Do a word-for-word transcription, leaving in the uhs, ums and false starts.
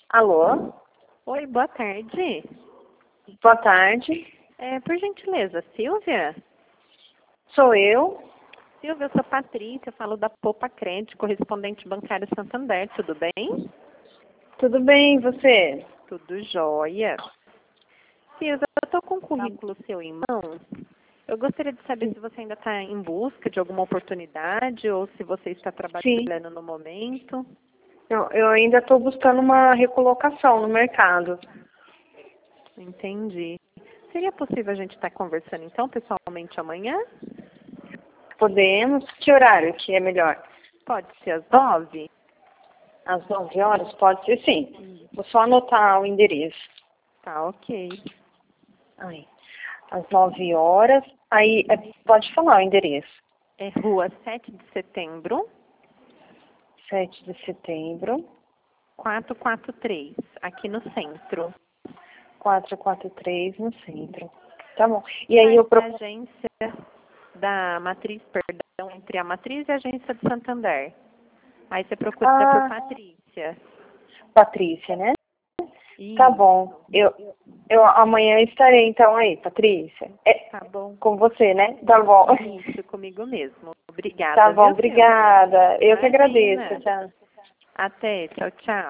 Alô? Oi, boa tarde. Boa tarde. É, por gentileza, Silvia? Sou eu. Silvia, eu sou Patrícia, falo da Popa Crédito, correspondente bancário Santander, tudo bem? Tudo bem, e você? Tudo jóia. Silvia, eu estou com o currículo seu em mãos. Eu gostaria de saber se você ainda está em busca de alguma oportunidade ou se você está Sim. trabalhando no momento. Eu, eu ainda estou buscando uma recolocação no mercado. Entendi. Seria possível a gente estar conversando então pessoalmente amanhã? Podemos? Que horário que é melhor? Pode ser às nove? Às nove horas? Pode ser, sim. Vou só anotar o endereço. Tá, ok. Aí. Às nove horas. Aí, é, pode falar o endereço. É Rua sete de Setembro, sete de setembro, quatrocentos e quarenta e três, aqui no centro. quatrocentos e quarenta e três, no centro. Tá bom. E aí eu A procuro... agência da matriz, perdão, entre a matriz e a agência de Santander. Aí você procura por Ah, Patrícia. Patrícia, né? Tá Isso, bom. Eu, eu amanhã estarei então aí, Patrícia. É, tá bom. com você, né? Tá bom. Isso, comigo mesmo. Obrigada, Tá bom, viu, Silvia? obrigada. Eu que Imagina. agradeço, tchau. Até, tchau, tchau.